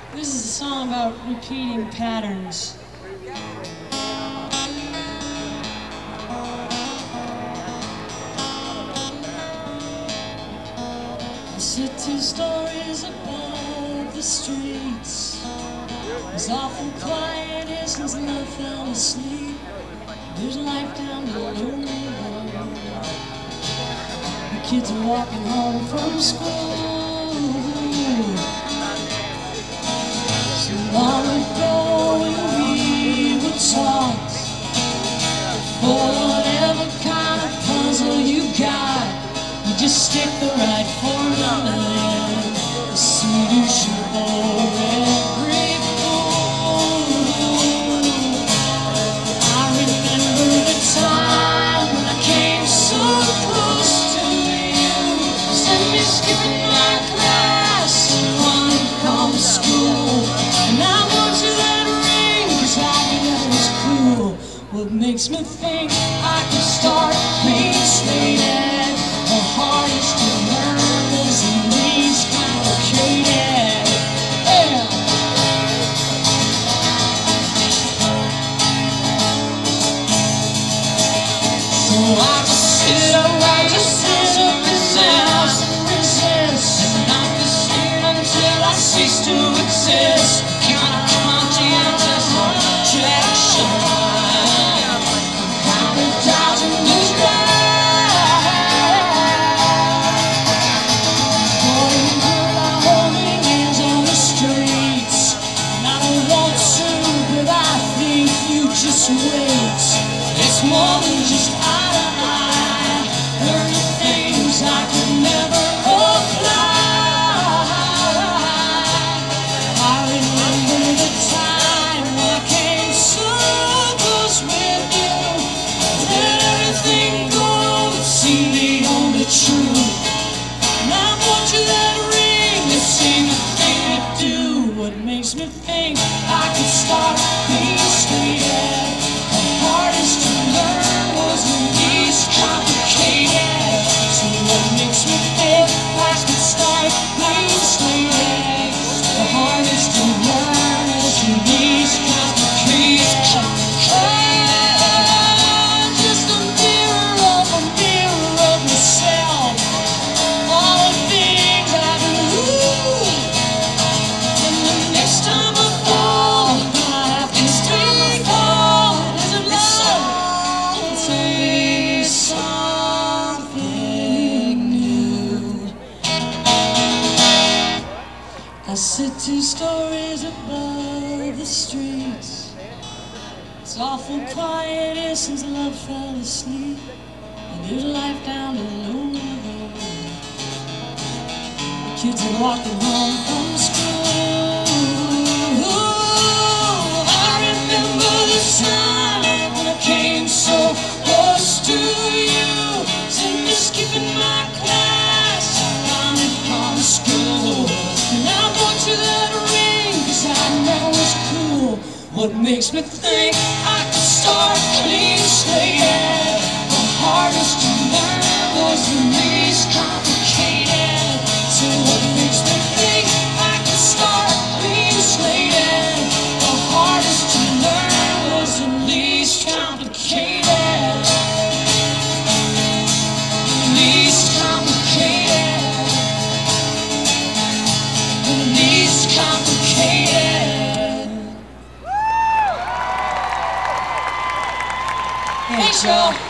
This is a song about repeating patterns. I sit 2 stories above the streets. It's awful quiet here since love fell asleep. There's life down below me. The kids are walking home from school. So long ago when we would talk, for whatever kind of puzzle you got, you just stick the right formula in. The solution for every fool. I remember the time when I came so close to you. Sent me skipping my class and wanted to come to school. And I want you that ring, 'cause I knew that was cool. What makes me think I can start clean slate at the hardest to learn is the least complicated. Yeah. So I just sit up, resist, and I'm the same until I cease to exist. Kind of conscientious objection. Kind of dodging these holding hands on the streets. And I don't want to, but I think you just wait. It's more than just eye to eye. Learning things I could never apply. I remember the time when I came so close with you. Let everything go, it seemed the only truth. And I want you that ring, it seemed the thing to do. What makes me think I could start clean slate? The hardest to learn was the least complicated. So what makes me think I could start clean slate? The hardest to learn was the least complicated. Just a mirror of myself. All the things I do. And the next time I fall, I have to stay calm. Isn't love say something new? I sit 2 stories above the streets. It's awful quiet here since love fell asleep. And there's life down below me. The kids are walking home from school. I remember the time when I came so close to you. Sent me skipping my class, I wanted to come to school. And I want you that ring, 'cause I know it's cool. What makes me think I could start clean slate? The hardest to learn was the least complicated. So what makes me think I could start clean slate? The hardest to learn was the least complicated. Least complicated. The least complicated. Thanks, y'all.